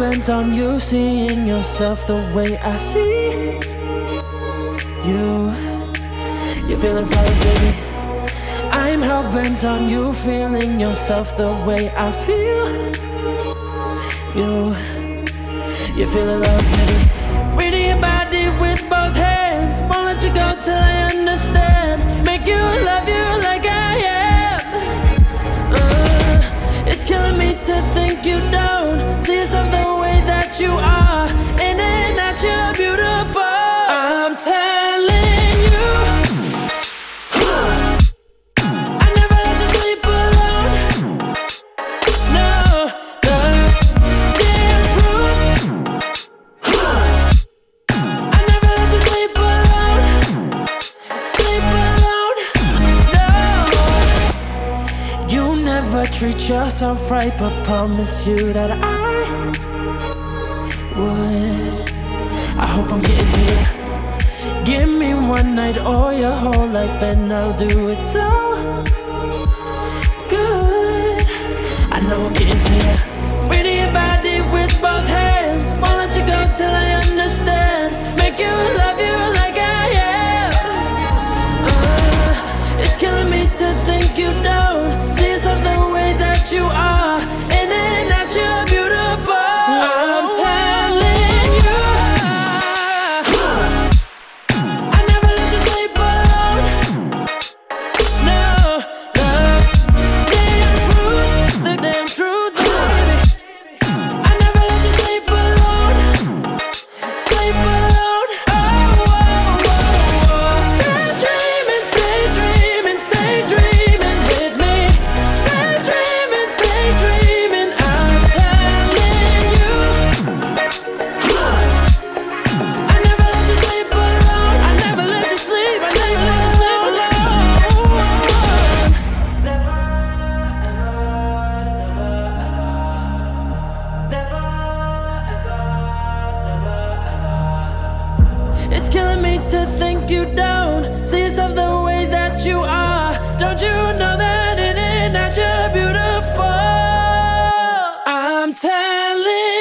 hell-bent on you seeing yourself the way I see you. You're feeling flawless, baby. I'm hell-bent on you feeling yourself the way I feel you. You're feeling lost, baby. Reading your body with both hands. Won't let you go till I understand. Make you love you like I am. It's killing me to think you don't see yourself the way that you are, and then that you're beautiful. I'm telling you, I never let you sleep alone. No, the damn truth. I never let you sleep alone. Sleep alone. No, you never treat yourself right, but promise you that I would. I hope I'm getting to you. Give me one night or your whole life, then I'll do it so good. I know I'm getting to you. Reading your body with both hands. Won't let you go till I understand. Make you love you like I am. It's killing me to think you don't see yourself the way that you are, and then that you're beautiful. I'm telling you, I never let you sleep alone. No, the damn truth, the damn truth, baby. I never let you sleep alone. Sleep alone. Oh, oh, oh, oh. Stay dreaming, stay dreaming, stay dreaming with me. Stay dreaming, stay dreaming. I'm telling you, I never let you sleep alone. I never let you sleep. I never let you sleep alone. It's killing me to think you don't see yourself the way that you are. Don't you know that in it that you're beautiful? I'm telling